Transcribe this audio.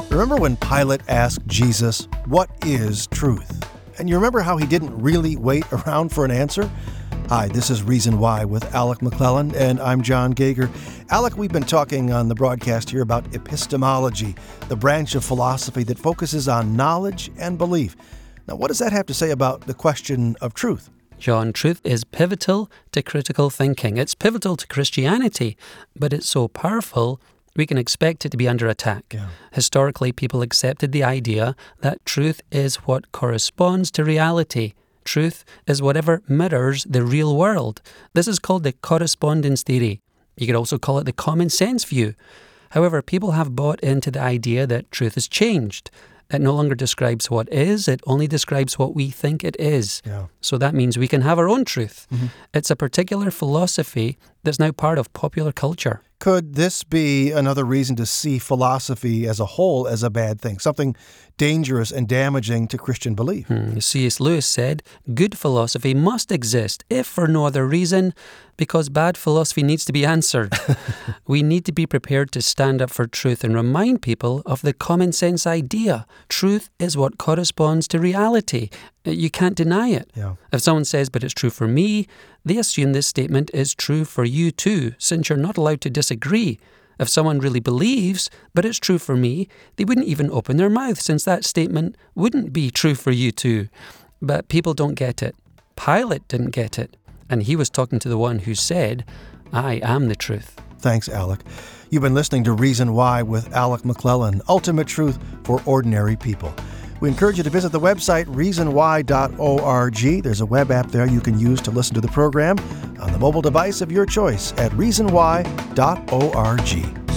Remember when Pilate asked Jesus, "What is truth?" And you remember how he didn't really wait around for an answer? Hi, this is Reason Why with Alec McClellan, and I'm John Gager. Alec, we've been talking on the broadcast here about epistemology, the branch of philosophy that focuses on knowledge and belief. Now, what does that have to say about the question of truth? John, truth is pivotal to critical thinking. It's pivotal to Christianity, but it's so powerful we can expect it to be under attack. Yeah. Historically, people accepted the idea that truth is what corresponds to reality. Truth is whatever mirrors the real world. This is called the correspondence theory. You could also call it the common sense view. However, people have bought into the idea that truth has changed. It no longer describes what is, it only describes what we think it is. Yeah. So that means we can have our own truth. Mm-hmm. It's a particular philosophy that's now part of popular culture. Could this be another reason to see philosophy as a whole as a bad thing, something dangerous and damaging to Christian belief? C.S. Lewis said, good philosophy must exist, if for no other reason, because bad philosophy needs to be answered. We need to be prepared to stand up for truth and remind people of the common sense idea. Truth is what corresponds to reality. You can't deny it. Yeah. If someone says, but it's true for me, they assume this statement is true for you too, since you're not allowed to disagree. If someone really believes, but it's true for me, they wouldn't even open their mouth, since that statement wouldn't be true for you too. But people don't get it. Pilate didn't get it. And he was talking to the one who said, I am the truth. Thanks, Alec. You've been listening to Reason Why with Alec McClellan, ultimate truth for ordinary people. We encourage you to visit the website reasonwhy.org. There's a web app there you can use to listen to the program on the mobile device of your choice at reasonwhy.org.